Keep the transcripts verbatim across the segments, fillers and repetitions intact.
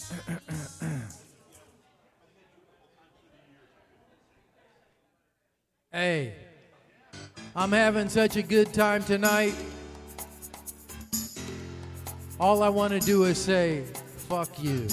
Hey, I'm having such a good time tonight. All I want to do is say, fuck you.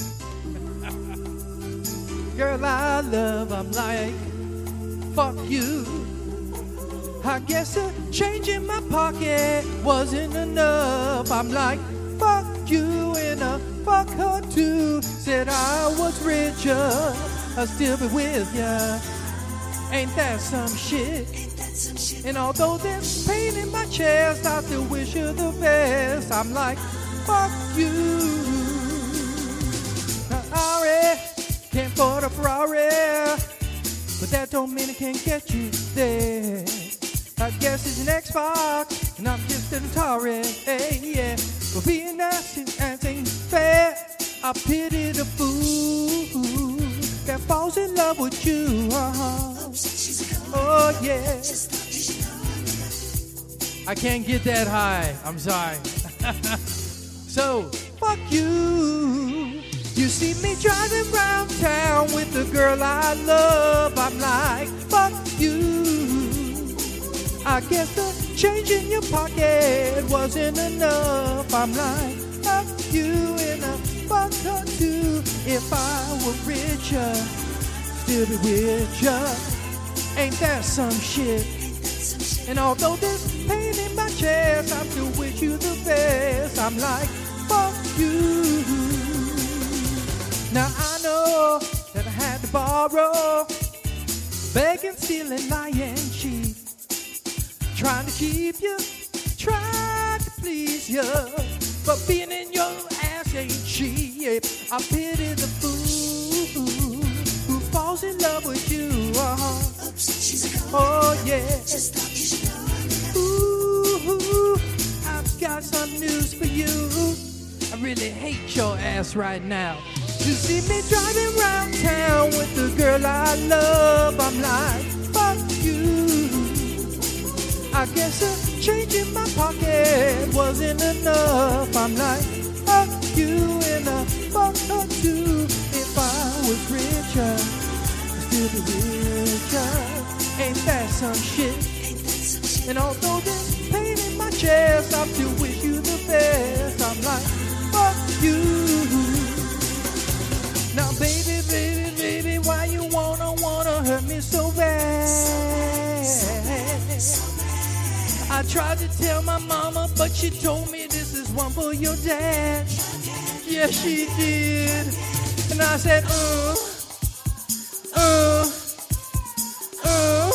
Girl I love, I'm like, fuck you. I guess a change in my pocket wasn't enough. I'm like, fuck you and a fuck her too. Said I was richer, I'll still be with ya. Ain't that some shit? And although there's pain in my chest, I still wish you the best. I'm like, fuck you. Ferrari, can't afford a Ferrari, but that don't mean it can't get you there. I guess it's an Xbox, and I'm just an Atari. Hey, yeah, for being nasty and ain't fair. I pity the fool that falls in love with you. Uh-huh. Oh yeah. I can't get that high. I'm sorry. So fuck you. You see me driving around town with the girl I love. I'm like, fuck you. I guess the change in your pocket wasn't enough. I'm like, fuck you and I fuck her too. If I were richer, still be with ya. Ain't that some shit? And although there's pain in my chest, I still wish you the best. I'm like, fuck you. Now I know that I had to borrow, begging, stealing, lying, cheat, trying to keep you, trying to please you, but being in your ass ain't cheap. I pity the fool who falls in love with you. Uh-huh. Oh yeah. Ooh, I've got some news for you. I really hate your ass right now. You see me driving around town with the girl I love. I'm like, fuck you. I guess a change in my pocket wasn't enough. I'm like, fuck you and a fuck her too. If I was richer, I'd still be richer. Ain't that some shit? And although there's pain in my chest, I still wish you the best. I'm like, fuck you. Now baby, baby, baby, why you wanna, wanna hurt me so bad? I tried to tell my mama, but she told me this is one for your dad. Yeah, she did. And I said, uh, uh, uh,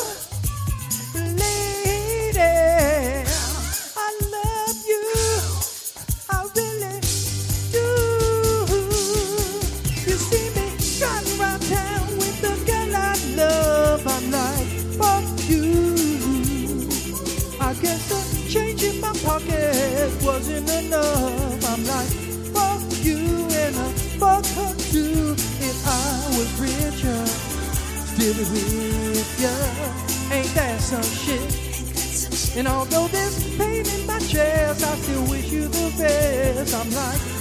lady, I love you, I really do. You see me driving around town with the girl I love. I'm like, fuck you. I guess the change in my pocket wasn't enough. I'm like, fuck you and I fuck her too. If I was richer, still be with ya. Ain't that some shit? And although there's pain in my chest, I still wish you the best. I'm like,